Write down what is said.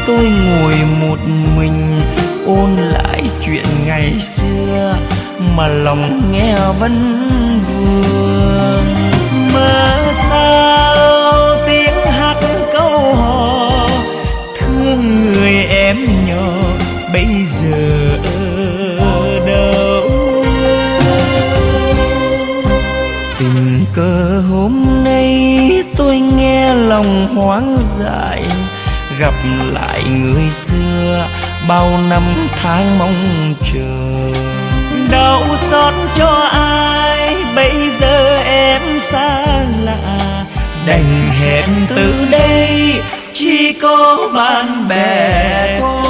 tôi ngồi một mình ôn lại chuyện ngày xưa mà lòng nghe vẫn vương. Mơ sao tiếng hát câu hò thương người em nhỏ bây giờ ở đâu. Tình cờ hôm nay tôi nghe lòng hoang dại, gặp lại người xưa bao năm tháng mong chờ. Đau xót cho ai bây giờ em xa lạ, đành hẹn từ đây chỉ có bạn bè thôi.